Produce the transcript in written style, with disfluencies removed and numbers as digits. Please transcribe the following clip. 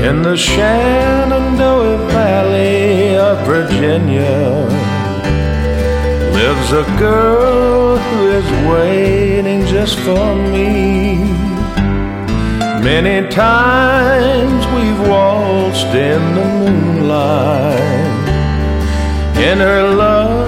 In the Shenandoah Valley of Virginia lives a girl who is waiting just for me. Many times we've waltzed in the moonlight in her love